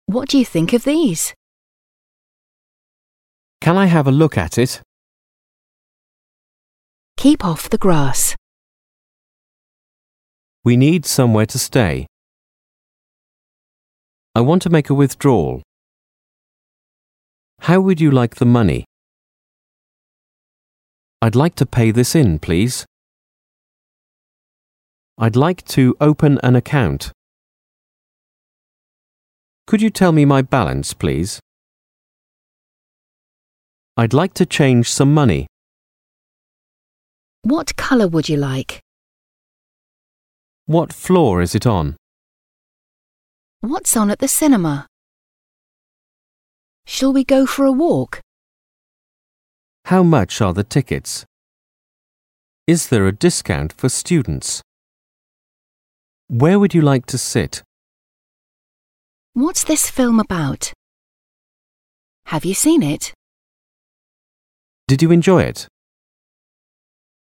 What do you think of these? Can I have a look at it? Keep off the grass. We need somewhere to stay. I want to make a withdrawal. How would you like the money? I'd like to pay this in, please. I'd like to open an account. Could you tell me my balance, please? I'd like to change some money. What colour would you like? What floor is it on? What's on at the cinema? Shall we go for a walk? How much are the tickets? Is there a discount for students? Where would you like to sit? What's this film about? Have you seen it? Did you enjoy it?